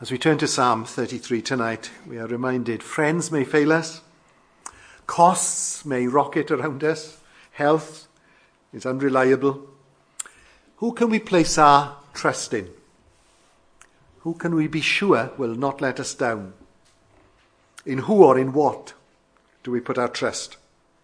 As we turn to Psalm 33 tonight, we are reminded friends may fail us, costs may rocket around us, health is unreliable. Who can we place our trust in? Who can we be sure will not let us down? In who or in what do we put our trust?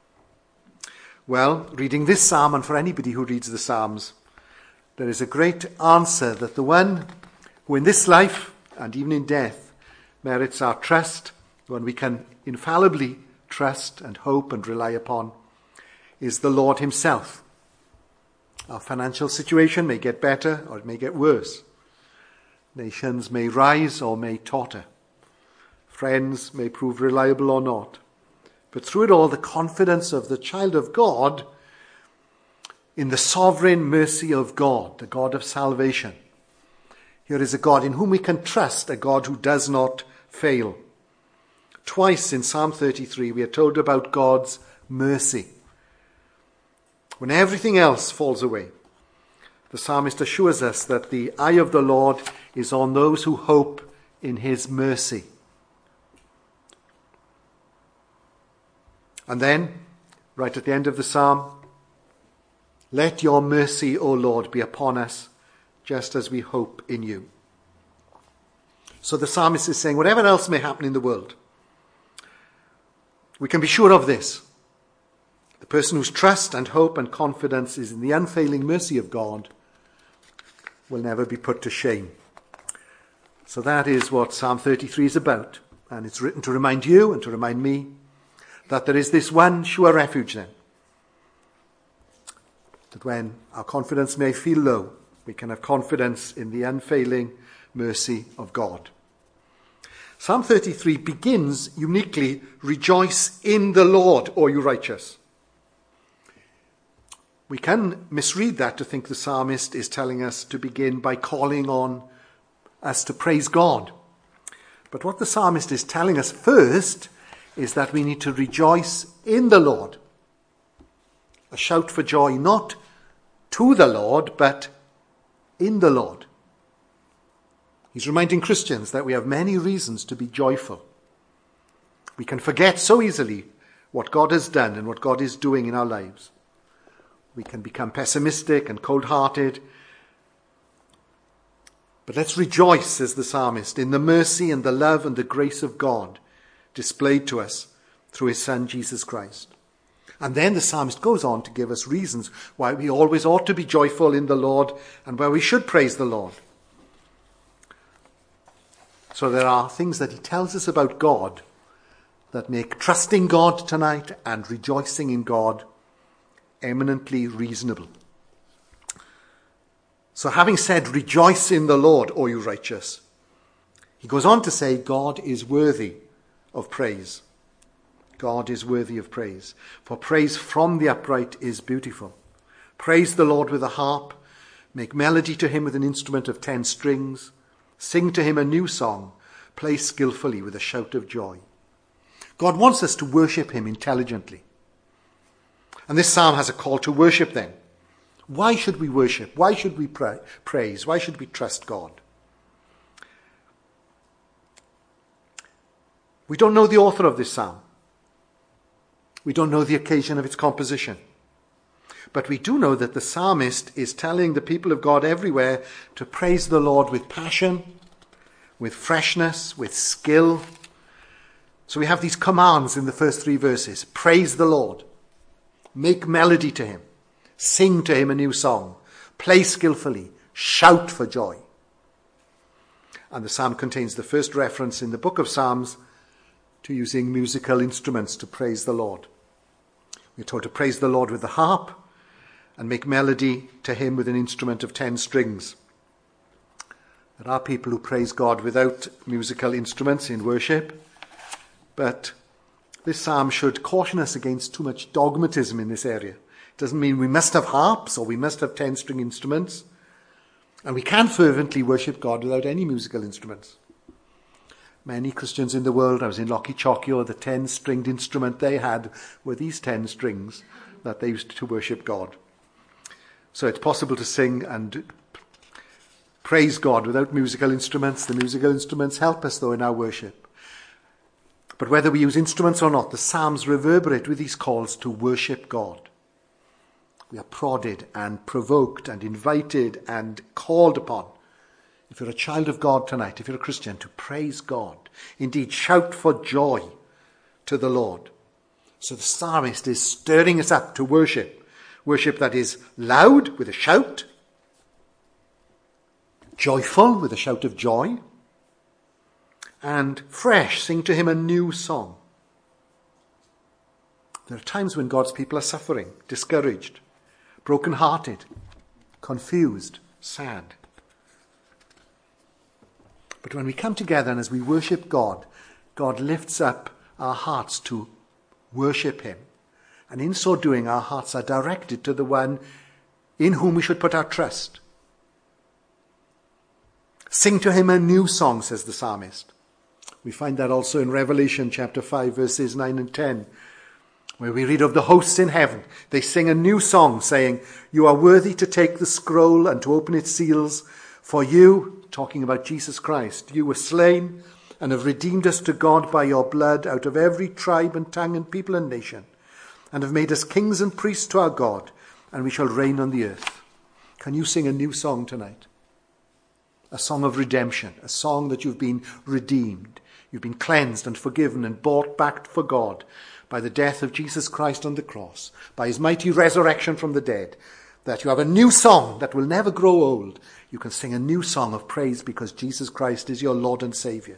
Well, reading this psalm, and for anybody who reads the Psalms, there is a great answer that the one who in this life and even in death merits our trust, the one we can infallibly trust and hope and rely upon, is the Lord himself. Our financial situation may get better or it may get worse. Nations may rise or may totter. Friends may prove reliable or not. But through it all, the confidence of the child of God in the sovereign mercy of God, the God of salvation. Here is a God in whom we can trust, a God who does not fail. Twice in Psalm 33 we are told about God's mercy. When everything else falls away, the psalmist assures us that the eye of the Lord is on those who hope in his mercy. And then, right at the end of the psalm, let your mercy, O Lord, be upon us, just as we hope in you. So the psalmist is saying, whatever else may happen in the world, we can be sure of this. The person whose trust and hope and confidence is in the unfailing mercy of God will never be put to shame. So that is what Psalm 33 is about. And it's written to remind you and to remind me that there is this one sure refuge then. That when our confidence may feel low, we can have confidence in the unfailing mercy of God. Psalm 33 begins uniquely, rejoice in the Lord, O you righteous. We can misread that to think the psalmist is telling us to begin by calling on us to praise God. But what the psalmist is telling us first is that we need to rejoice in the Lord. A shout for joy, not to the Lord, but in the Lord. He's reminding Christians that we have many reasons to be joyful. We can forget so easily what God has done and what God is doing in our lives. We can become pessimistic and cold-hearted. But let's rejoice, says the psalmist, in the mercy and the love and the grace of God displayed to us through his Son, Jesus Christ. And then the psalmist goes on to give us reasons why we always ought to be joyful in the Lord and why we should praise the Lord. So there are things that he tells us about God that make trusting God tonight and rejoicing in God eminently reasonable. So having said, rejoice in the Lord, O you righteous, he goes on to say, God is worthy of praise. God is worthy of praise. For praise from the upright is beautiful. Praise the Lord with a harp. Make melody to him with an instrument of 10 strings. Sing to him a new song. Play skillfully with a shout of joy. God wants us to worship him intelligently. And this psalm has a call to worship then. Why should we worship? Why should we praise? Why should we trust God? We don't know the author of this psalm. We don't know the occasion of its composition. But we do know that the psalmist is telling the people of God everywhere to praise the Lord with passion, with freshness, with skill. So we have these commands in the first 3 verses. Praise the Lord. Make melody to him. Sing to him a new song. Play skillfully. Shout for joy. And the psalm contains the first reference in the book of Psalms to using musical instruments to praise the Lord. We're told to praise the Lord with the harp and make melody to him with an instrument of 10 strings. There are people who praise God without musical instruments in worship, but this psalm should caution us against too much dogmatism in this area. It doesn't mean we must have harps or we must have 10-string instruments, and we can fervently worship God without any musical instruments. Many Christians in the world, I was in Lochie Chokio, the 10-stringed instrument they had were these 10 strings that they used to worship God. So it's possible to sing and praise God without musical instruments. The musical instruments help us, though, in our worship. But whether we use instruments or not, the Psalms reverberate with these calls to worship God. We are prodded and provoked and invited and called upon, if you're a child of God tonight, if you're a Christian, to praise God. Indeed, shout for joy to the Lord. So the psalmist is stirring us up to worship. Worship that is loud, with a shout. Joyful, with a shout of joy. And fresh, sing to him a new song. There are times when God's people are suffering, discouraged, broken-hearted, confused, sad. But when we come together and as we worship God, God lifts up our hearts to worship him. And in so doing, our hearts are directed to the one in whom we should put our trust. Sing to him a new song, says the psalmist. We find that also in Revelation chapter 5, verses 9 and 10, where we read of the hosts in heaven. They sing a new song, saying, "You are worthy to take the scroll and to open its seals, for you," talking about Jesus Christ, "you were slain and have redeemed us to God by your blood out of every tribe and tongue and people and nation, and have made us kings and priests to our God, and we shall reign on the earth." Can you sing a new song tonight? A song of redemption, a song that you've been redeemed. You've been cleansed and forgiven and bought back for God by the death of Jesus Christ on the cross, by his mighty resurrection from the dead, that you have a new song that will never grow old. You can sing a new song of praise because Jesus Christ is your Lord and Saviour.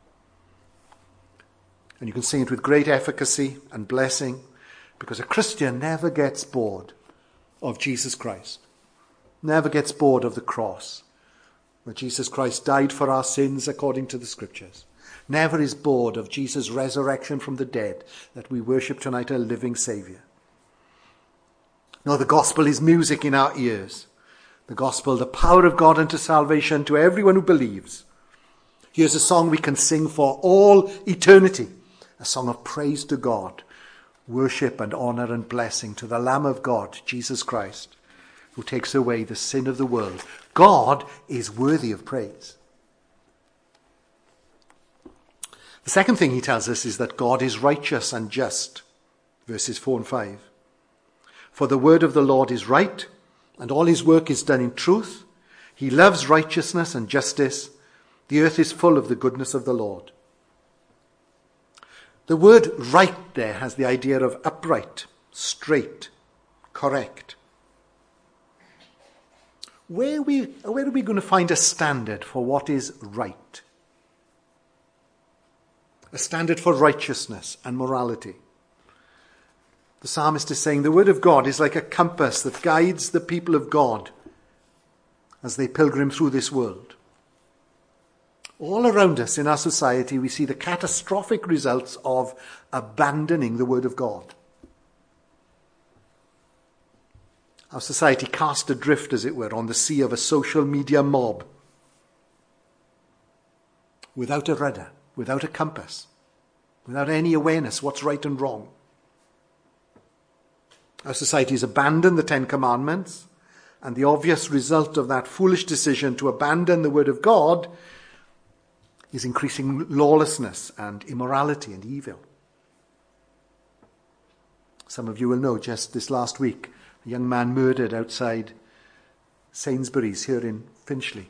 And you can sing it with great efficacy and blessing, because a Christian never gets bored of Jesus Christ, never gets bored of the cross, where Jesus Christ died for our sins according to the Scriptures. Never is bored of Jesus' resurrection from the dead, that we worship tonight a living Saviour. No, the gospel is music in our ears. The gospel, the power of God unto salvation to everyone who believes. Here's a song we can sing for all eternity, a song of praise to God, worship and honour and blessing to the Lamb of God, Jesus Christ, who takes away the sin of the world. God is worthy of praise. The second thing he tells us is that God is righteous and just. Verses 4 and 5. For the word of the Lord is right, and all his work is done in truth. He loves righteousness and justice. The earth is full of the goodness of the Lord. The word right there has the idea of upright, straight, correct. Where are we going to find a standard for what is right? A standard for righteousness and morality. The psalmist is saying the word of God is like a compass that guides the people of God as they pilgrim through this world. All around us in our society, we see the catastrophic results of abandoning the word of God. Our society cast adrift, as it were, on the sea of a social media mob, without a rudder, without a compass, without any awareness what's right and wrong. Our society has abandoned the Ten Commandments, and the obvious result of that foolish decision to abandon the word of God is increasing lawlessness and immorality and evil. Some of you will know just this last week, a young man murdered outside Sainsbury's here in Finchley.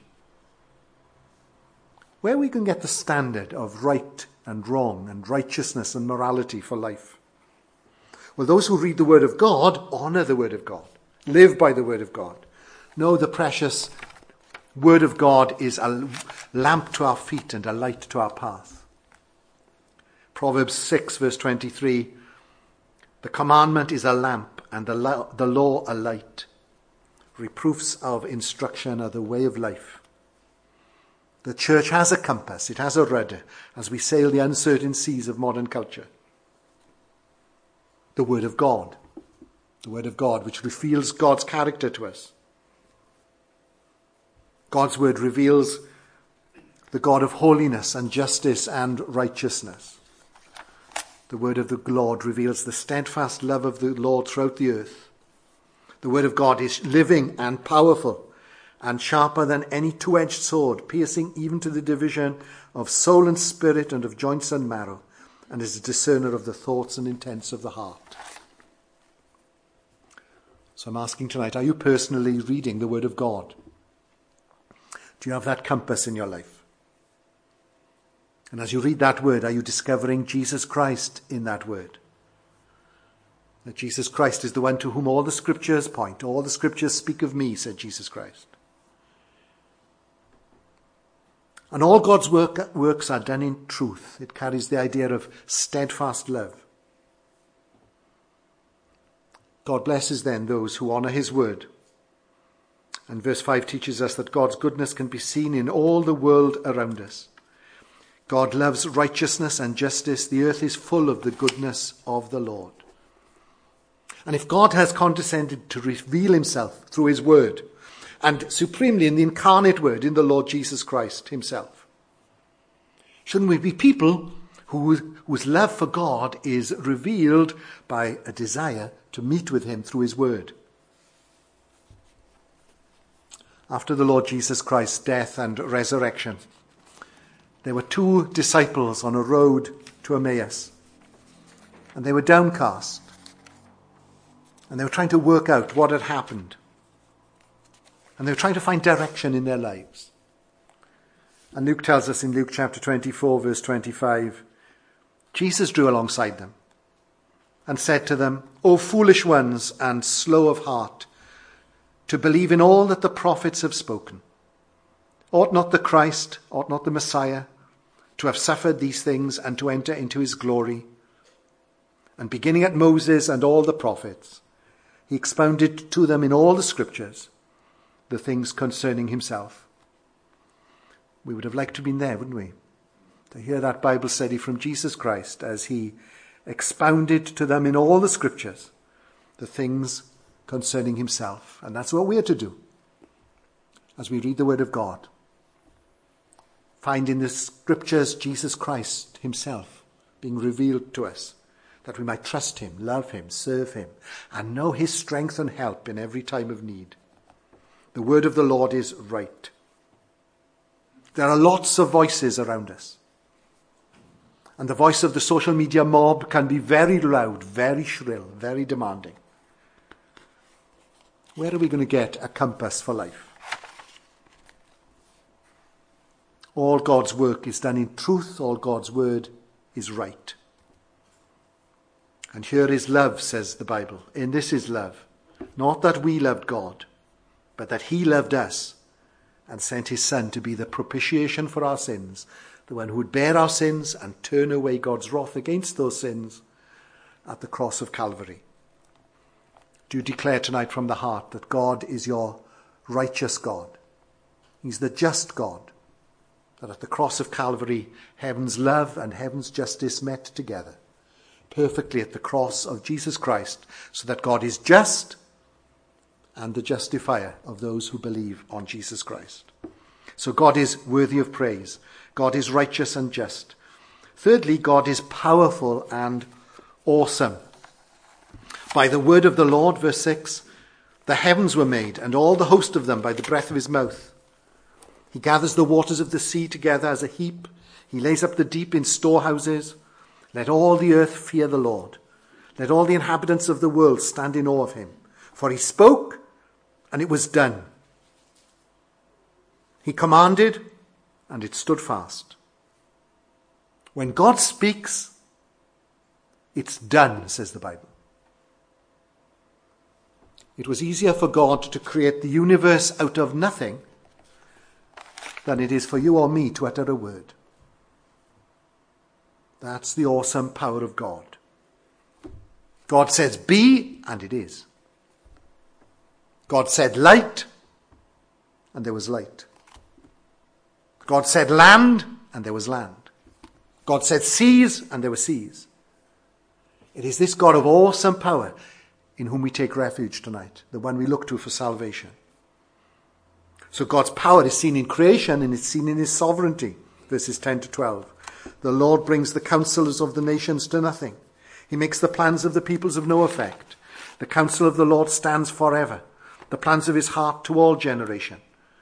Where we can get the standard of right and wrong and righteousness and morality for life? Well, those who read the word of God honour the word of God, live by the word of God. Know the precious word of God is a lamp to our feet and a light to our path. Proverbs 6 verse 23, the commandment is a lamp and the law a light. Reproofs of instruction are the way of life. The church has a compass, it has a rudder as we sail the uncertain seas of modern culture. The word of God which reveals God's character to us. God's word reveals the God of holiness and justice and righteousness. The word of the Lord reveals the steadfast love of the Lord throughout the earth. The word of God is living and powerful and sharper than any two-edged sword, piercing even to the division of soul and spirit and of joints and marrow, and is a discerner of the thoughts and intents of the heart. So I'm asking tonight, are you personally reading the Word of God? Do you have that compass in your life? And as you read that Word, are you discovering Jesus Christ in that Word? That Jesus Christ is the one to whom all the Scriptures point. All the Scriptures speak of me, said Jesus Christ. And all God's works are done in truth. It carries the idea of steadfast love. God blesses then those who honour his word. And verse 5 teaches us that God's goodness can be seen in all the world around us. God loves righteousness and justice. The earth is full of the goodness of the Lord. And if God has condescended to reveal himself through his word, and supremely in the incarnate word, in the Lord Jesus Christ himself, shouldn't we be people whose love for God is revealed by a desire to meet with him through his word? After the Lord Jesus Christ's death and resurrection, there were two disciples on a road to Emmaus, and they were downcast, and they were trying to work out what had happened, and they were trying to find direction in their lives. And Luke tells us in Luke chapter 24, verse 25, Jesus drew alongside them and said to them, O foolish ones and slow of heart, to believe in all that the prophets have spoken. Ought not the Christ, ought not the Messiah, to have suffered these things and to enter into his glory? And beginning at Moses and all the prophets, he expounded to them in all the Scriptures the things concerning himself. We would have liked to have been there, wouldn't we? To hear that Bible study from Jesus Christ as he expounded to them in all the Scriptures the things concerning himself. And that's what we are to do as we read the Word of God. Find in the Scriptures Jesus Christ himself being revealed to us, that we might trust him, love him, serve him, and know his strength and help in every time of need. The word of the Lord is right. There are lots of voices around us. And the voice of the social media mob can be very loud, very shrill, very demanding. Where are we going to get a compass for life? All God's work is done in truth. All God's word is right. And here is love, says the Bible. In this is love. Not that we loved God, but that he loved us and sent his Son to be the propitiation for our sins, the one who would bear our sins and turn away God's wrath against those sins at the cross of Calvary. Do you declare tonight from the heart that God is your righteous God? He's the just God, that at the cross of Calvary, heaven's love and heaven's justice met together perfectly at the cross of Jesus Christ, so that God is just and the justifier of those who believe on Jesus Christ. So God is worthy of praise. God is righteous and just. Thirdly, God is powerful and awesome. By the word of the Lord, verse 6, the heavens were made, and all the host of them by the breath of his mouth. He gathers the waters of the sea together as a heap. He lays up the deep in storehouses. Let all the earth fear the Lord. Let all the inhabitants of the world stand in awe of him. For he spoke, and it was done. He commanded, and it stood fast. When God speaks, it's done, says the Bible. It was easier for God to create the universe out of nothing than it is for you or me to utter a word. That's the awesome power of God. God says be, and it is. God said light, and there was light. God said land, and there was land. God said seas, and there were seas. It is this God of awesome power in whom we take refuge tonight, the one we look to for salvation. So God's power is seen in creation, and it's seen in his sovereignty. Verses 10 to 12. The Lord brings the counsels of the nations to nothing. He makes the plans of the peoples of no effect. The counsel of the Lord stands forever, the plans of his heart to all generation.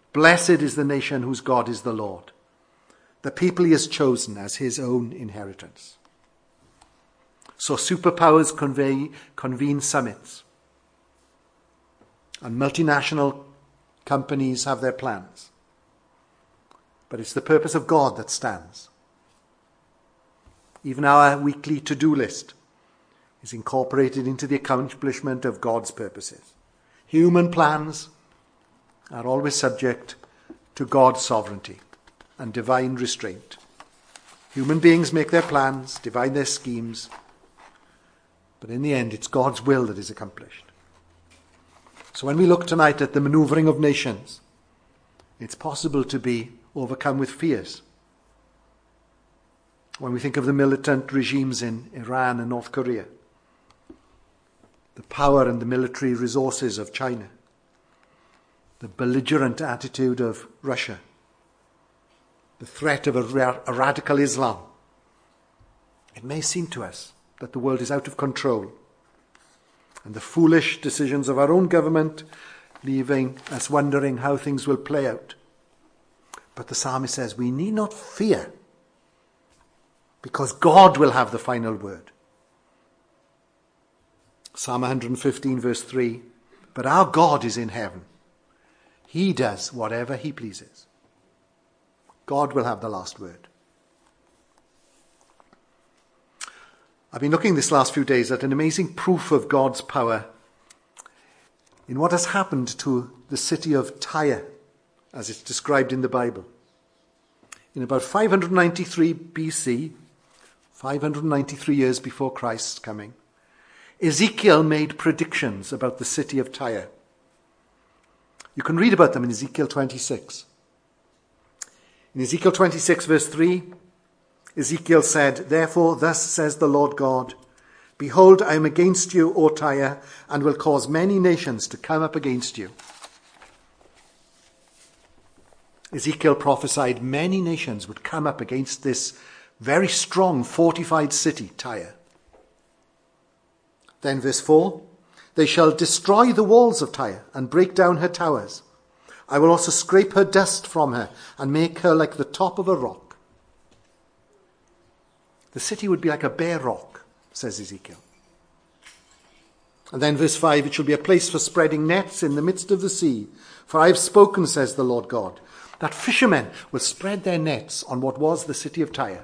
Blessed is the nation whose God is the Lord, the people he has chosen as his own inheritance. So superpowers convene summits, and multinational companies have their plans. But it's the purpose of God that stands. Even our weekly to-do list is incorporated into the accomplishment of God's purposes. Human plans are always subject to God's sovereignty and divine restraint. Human beings make their plans, divide their schemes, but in the end it's God's will that is accomplished. So when we look tonight at the maneuvering of nations, it's possible to be overcome with fears. When we think of the militant regimes in Iran and North Korea, the power and the military resources of China, the belligerent attitude of Russia, the threat of a radical Islam, it may seem to us that the world is out of control, and the foolish decisions of our own government leaving us wondering how things will play out. But the psalmist says we need not fear, because God will have the final word. Psalm 115 verse 3, but our God is in heaven. He does whatever he pleases. God will have the last word. I've been looking this last few days at an amazing proof of God's power in what has happened to the city of Tyre, as it's described in the Bible. In about 593 BC, 593 years before Christ's coming, Ezekiel made predictions about the city of Tyre. You can read about them in Ezekiel 26. In Ezekiel 26 verse 3, Ezekiel said, therefore thus says the Lord God, behold, I am against you, O Tyre, and will cause many nations to come up against you. Ezekiel prophesied many nations would come up against this very strong fortified city, Tyre. Then verse 4, they shall destroy the walls of Tyre and break down her towers. I will also scrape her dust from her and make her like the top of a rock. The city would be like a bare rock, says Ezekiel. And then verse 5, it shall be a place for spreading nets in the midst of the sea. For I have spoken, says the Lord God, that fishermen will spread their nets on what was the city of Tyre.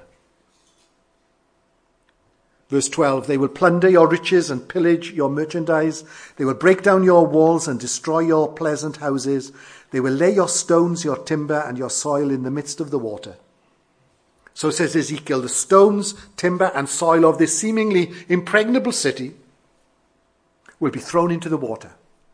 Verse 12, they will plunder your riches and pillage your merchandise. They will break down your walls and destroy your pleasant houses. They will lay your stones, your timber, and your soil in the midst of the water. So says Ezekiel, the stones, timber, and soil of this seemingly impregnable city will be thrown into the water.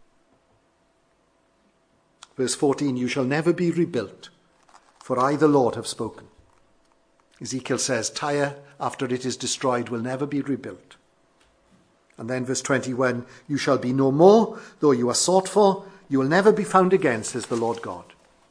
Verse 14, you shall never be rebuilt, for I, the Lord, have spoken. Ezekiel says, Tyre, after it is destroyed, will never be rebuilt. And then verse 21, you shall be no more, though you are sought for, you will never be found again, says the Lord God.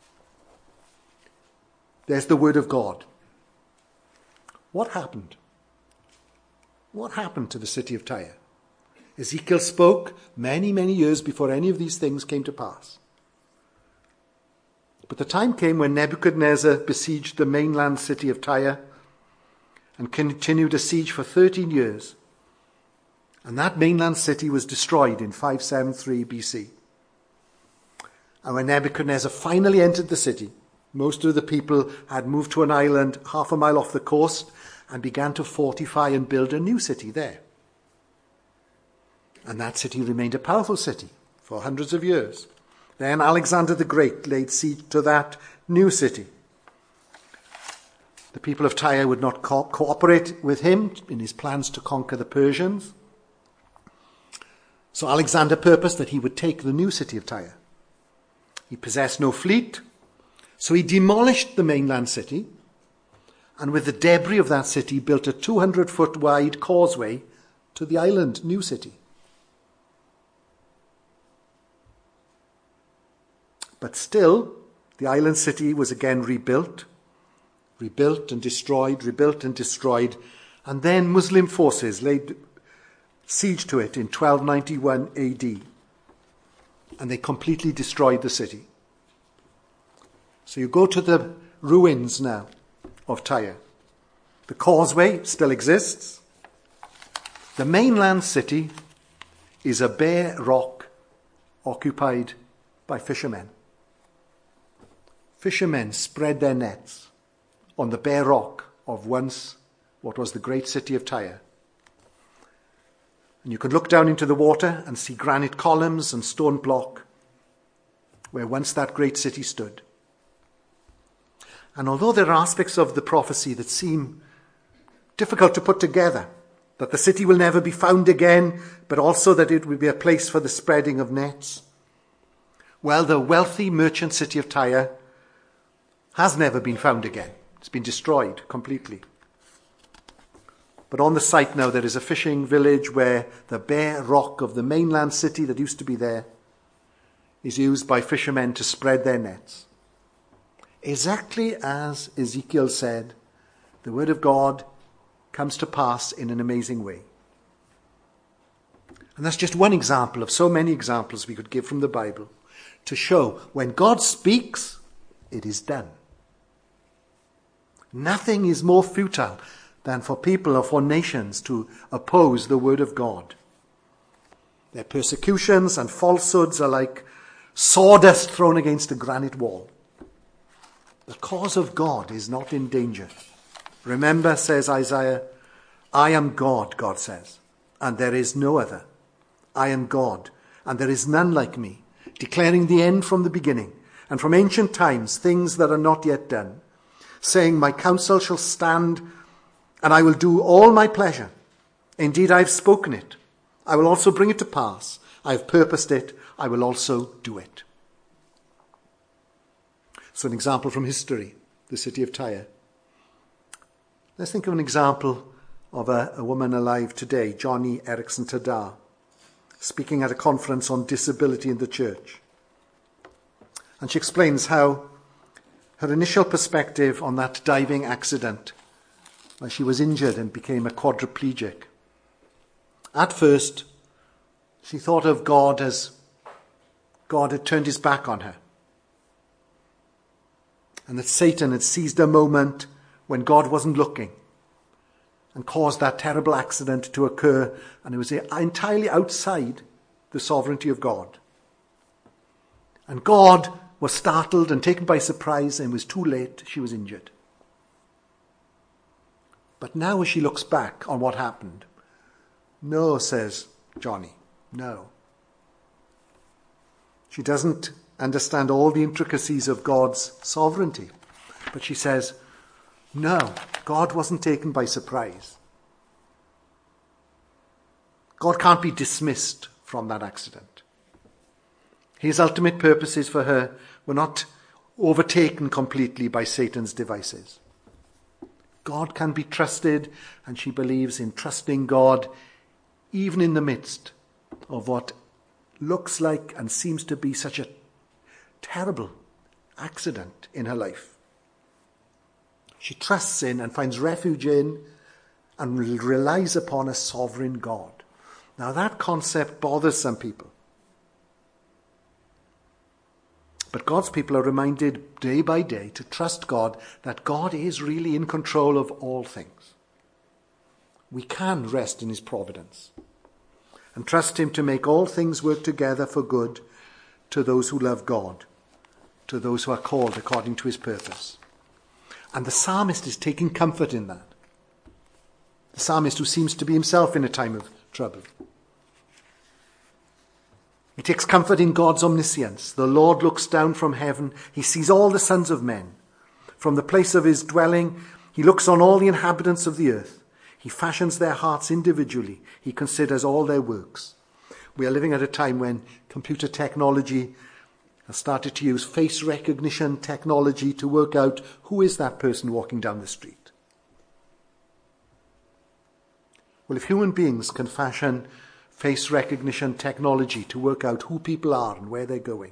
There's the word of God. What happened? What happened to the city of Tyre? Ezekiel spoke many, many years before any of these things came to pass. But the time came when Nebuchadnezzar besieged the mainland city of Tyre and continued a siege for 13 years. And that mainland city was destroyed in 573 BC. And when Nebuchadnezzar finally entered the city, most of the people had moved to an island half a mile off the coast and began to fortify and build a new city there. And that city remained a powerful city for hundreds of years. Then Alexander the Great laid siege to that new city. The people of Tyre would not cooperate with him in his plans to conquer the Persians. So Alexander purposed that he would take the new city of Tyre. He possessed no fleet, so he demolished the mainland city, and with the debris of that city built a 200-foot wide causeway to the island new city. But still, the island city was again rebuilt and destroyed, rebuilt and destroyed, and then Muslim forces laid siege to it in 1291 AD, and they completely destroyed the city. So you go to the ruins now of Tyre. The causeway still exists. The mainland city is a bare rock occupied by fishermen. Fishermen spread their nets on the bare rock of once what was the great city of Tyre. And you can look down into the water and see granite columns and stone block where once that great city stood. And although there are aspects of the prophecy that seem difficult to put together, that the city will never be found again, but also that it will be a place for the spreading of nets, well, the wealthy merchant city of Tyre has never been found again. It's been destroyed completely. But on the site now there is a fishing village where the bare rock of the mainland city that used to be there is used by fishermen to spread their nets. Exactly as Ezekiel said, the word of God comes to pass in an amazing way. And that's just one example of so many examples we could give from the Bible to show when God speaks, it is done. Nothing is more futile than for people or for nations to oppose the word of God. Their persecutions and falsehoods are like sawdust thrown against a granite wall. The cause of God is not in danger. Remember, says Isaiah, I am God, God says, and there is no other. I am God, and there is none like me, declaring the end from the beginning, and from ancient times things that are not yet done, saying, my counsel shall stand, and I will do all my pleasure. Indeed, I have spoken it. I will also bring it to pass. I have purposed it. I will also do it. So an example from history, the city of Tyre. Let's think of an example of a woman alive today, Joni Eareckson Tada, speaking at a conference on disability in the church. And she explains how her initial perspective on that diving accident, where she was injured and became a quadriplegic. At first, she thought of God as God had turned his back on her, and that Satan had seized a moment when God wasn't looking and caused that terrible accident to occur, and it was entirely outside the sovereignty of God. And God was startled and taken by surprise, and it was too late. She was injured. But now as she looks back on what happened, no, says Joni, no. She doesn't understand all the intricacies of God's sovereignty, but she says, no, God wasn't taken by surprise. God can't be dismissed from that accident. His ultimate purposes for her were not overtaken completely by Satan's devices. God can be trusted, and she believes in trusting God even in the midst of what looks like and seems to be such a terrible accident in her life. She trusts in and finds refuge in and relies upon a sovereign God. Now that concept bothers some people. But God's people are reminded day by day to trust God, that God is really in control of all things. We can rest in his providence and trust him to make all things work together for good to those who love God, to those who are called according to his purpose. And the psalmist is taking comfort in that. The psalmist who seems to be himself in a time of trouble. He takes comfort in God's omniscience. The Lord looks down from heaven. He sees all the sons of men. From the place of his dwelling, he looks on all the inhabitants of the earth. He fashions their hearts individually. He considers all their works. We are living at a time when computer technology has started to use face recognition technology to work out who is that person walking down the street. Well, if human beings can fashion face recognition technology to work out who people are and where they're going,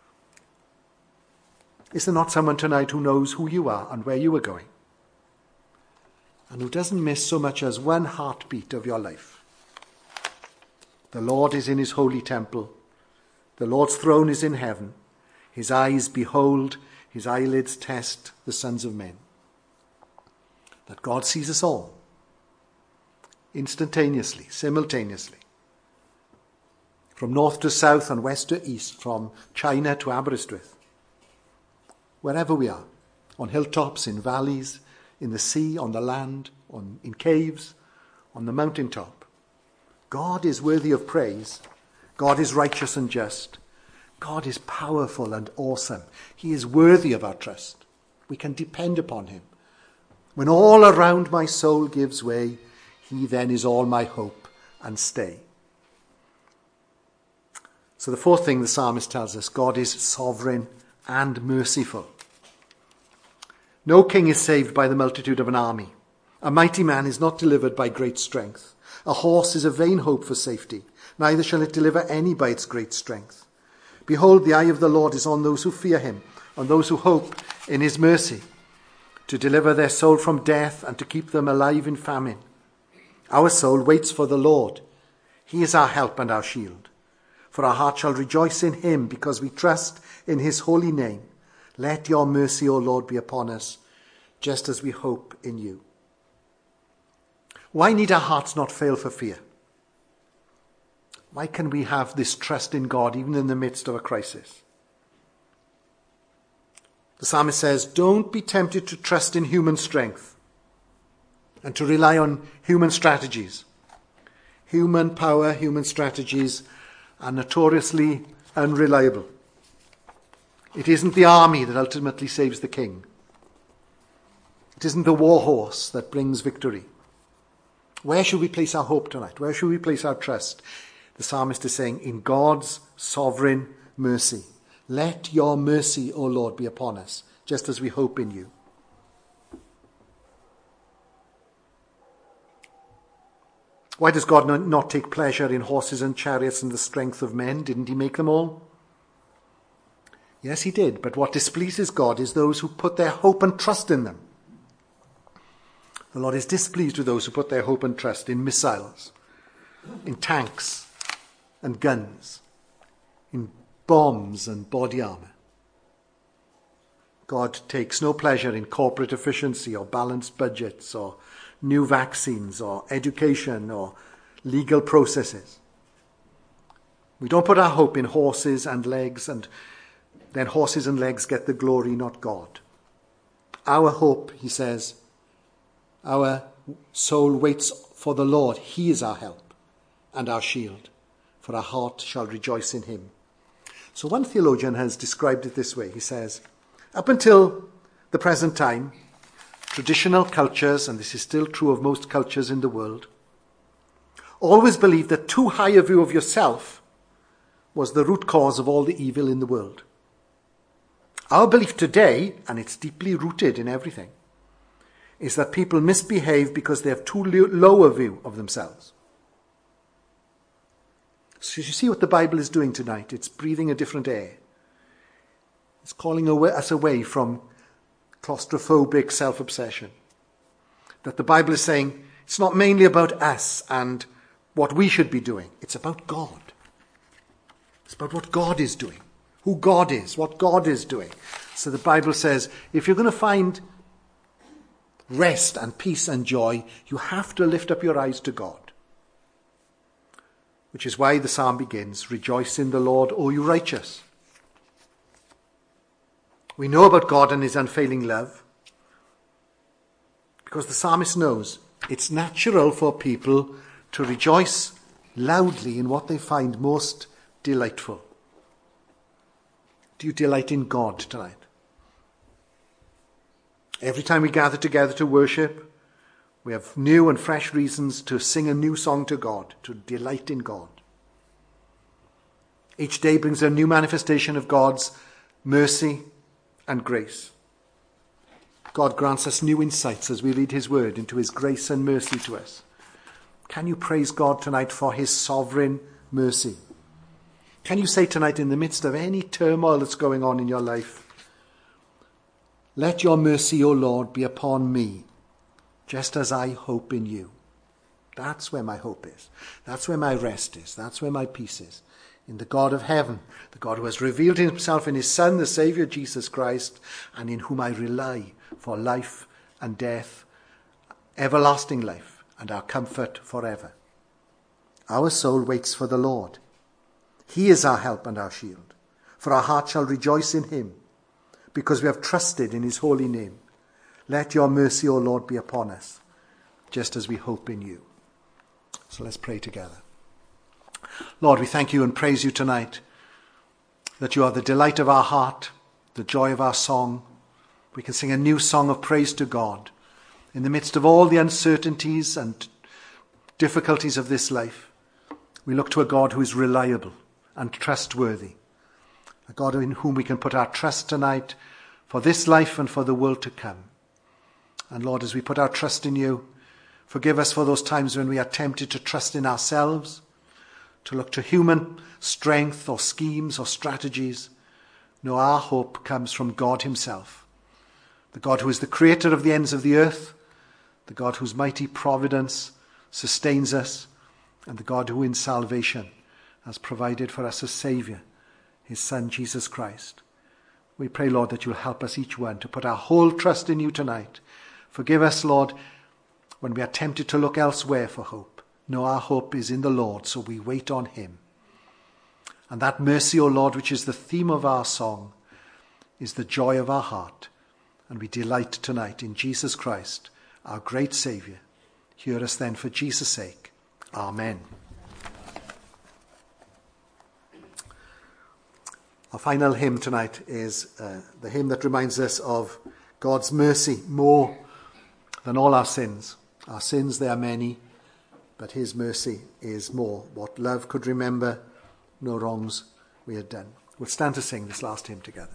is there not someone tonight who knows who you are and where you are going? And who doesn't miss so much as one heartbeat of your life? The Lord is in his holy temple. The Lord's throne is in heaven. His eyes behold his eyelids test the sons of men. That God sees us all, instantaneously, simultaneously. From north to south and west to east, from China to Aberystwyth. Wherever we are, on hilltops, in valleys, in the sea, on the land, in caves, on the mountaintop. God is worthy of praise. God is righteous and just. God is powerful and awesome. He is worthy of our trust. We can depend upon him. When all around my soul gives way, he then is all my hope and stay. So the fourth thing the psalmist tells us, God is sovereign and merciful. No king is saved by the multitude of an army. A mighty man is not delivered by great strength. A horse is a vain hope for safety. Neither shall it deliver any by its great strength. Behold, the eye of the Lord is on those who fear him, on those who hope in his mercy, to deliver their soul from death and to keep them alive in famine. Our soul waits for the Lord. He is our help and our shield. For our heart shall rejoice in him, because we trust in his holy name. Let your mercy, O Lord, be upon us, just as we hope in you. Why need our hearts not fail for fear? Why can we have this trust in God even in the midst of a crisis? The psalmist says, don't be tempted to trust in human strength and to rely on human strategies. Human power, human strategies are notoriously unreliable. It isn't the army that ultimately saves the king. It isn't the war horse that brings victory. Where should we place our hope tonight? Where should we place our trust? The psalmist is saying, in God's sovereign mercy. Let your mercy, O Lord, be upon us, just as we hope in you. Why does God not take pleasure in horses and chariots and the strength of men? Didn't he make them all? Yes, he did. But what displeases God is those who put their hope and trust in them. The Lord is displeased with those who put their hope and trust in missiles, in tanks and guns, in bombs and body armor. God takes no pleasure in corporate efficiency or balanced budgets or new vaccines or education or legal processes. We don't put our hope in horses and legs, and then horses and legs get the glory, not God. Our hope, he says, our soul waits for the Lord. He is our help and our shield, for our heart shall rejoice in him. So one theologian has described it this way. He says, up until the present time, traditional cultures, and this is still true of most cultures in the world, always believed that too high a view of yourself was the root cause of all the evil in the world. Our belief today, and it's deeply rooted in everything, is that people misbehave because they have too low a view of themselves. So you see what the Bible is doing tonight. It's breathing a different air. It's calling us away from claustrophobic self-obsession. That the Bible is saying it's not mainly about us and what we should be doing. It's about God. It's about what God is doing, who God is, what God is doing. So the Bible says if you're going to find rest and peace and joy, you have to lift up your eyes to God. Which is why the psalm begins, rejoice in the Lord, O you righteous. We know about God and his unfailing love because the psalmist knows it's natural for people to rejoice loudly in what they find most delightful. Do you delight in God tonight? Every time we gather together to worship, we have new and fresh reasons to sing a new song to God, to delight in God. Each day brings a new manifestation of God's mercy and grace. God grants us new insights as we read his word into his grace and mercy to us. Can you praise God tonight for his sovereign mercy? Can you say tonight, in the midst of any turmoil that's going on in your life, let your mercy, O Lord, be upon me, just as I hope in you. That's where my hope is. That's where my rest is. That's where my peace is in the God of heaven, the God who has revealed himself in his Son, the Saviour, Jesus Christ, and in whom I rely for life and death, everlasting life, and our comfort forever. Our soul waits for the Lord. He is our help and our shield, for our heart shall rejoice in him, because we have trusted in his holy name. Let your mercy, O Lord, be upon us, just as we hope in you. So let's pray together. Lord, we thank you and praise you tonight that you are the delight of our heart, the joy of our song. We can sing a new song of praise to God in the midst of all the uncertainties and difficulties of this life. We look to a God who is reliable and trustworthy, a God in whom we can put our trust tonight for this life and for the world to come. And Lord, as we put our trust in you, forgive us for those times when we are tempted to trust in ourselves, to look to human strength or schemes or strategies. No, our hope comes from God himself, the God who is the creator of the ends of the earth, the God whose mighty providence sustains us, and the God who in salvation has provided for us a Saviour, his Son, Jesus Christ. We pray, Lord, that you'll help us each one to put our whole trust in you tonight. Forgive us, Lord, when we are tempted to look elsewhere for hope. No, our hope is in the Lord, so we wait on him. And that mercy, O Lord, which is the theme of our song, is the joy of our heart. And we delight tonight in Jesus Christ, our great Saviour. Hear us then for Jesus' sake. Amen. Our final hymn tonight is the hymn that reminds us of God's mercy more than all our sins. Our sins, they are many, but his mercy is more. What love could remember, no wrongs we had done. We'll stand to sing this last hymn together.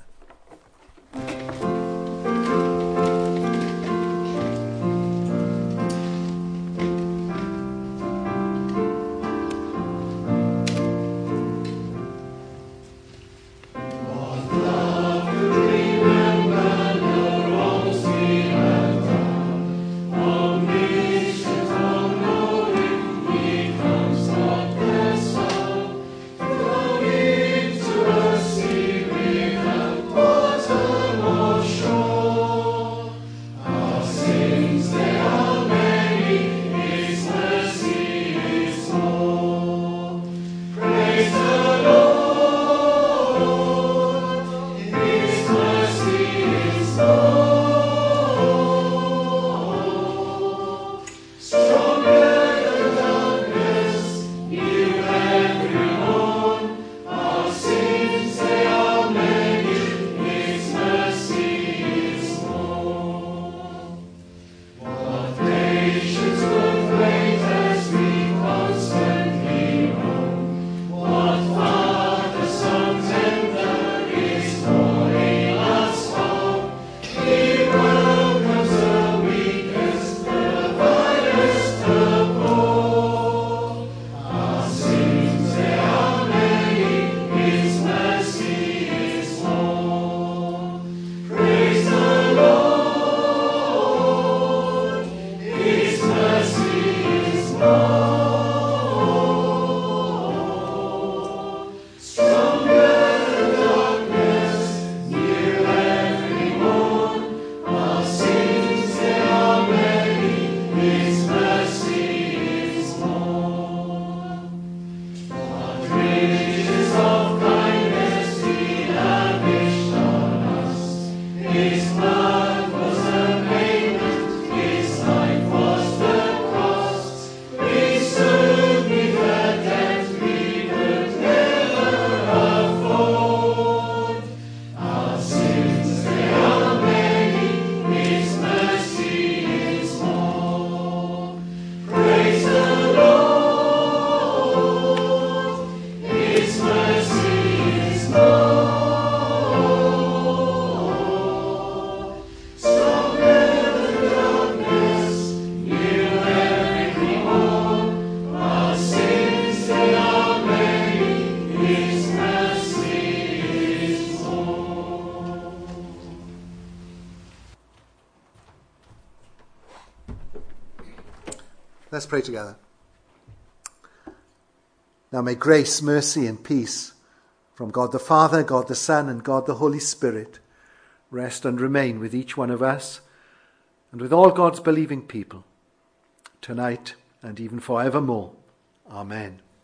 Let's pray together. Now may grace, mercy, and peace from God the Father, God the Son, and God the Holy Spirit rest and remain with each one of us and with all God's believing people, tonight and even forevermore. Amen.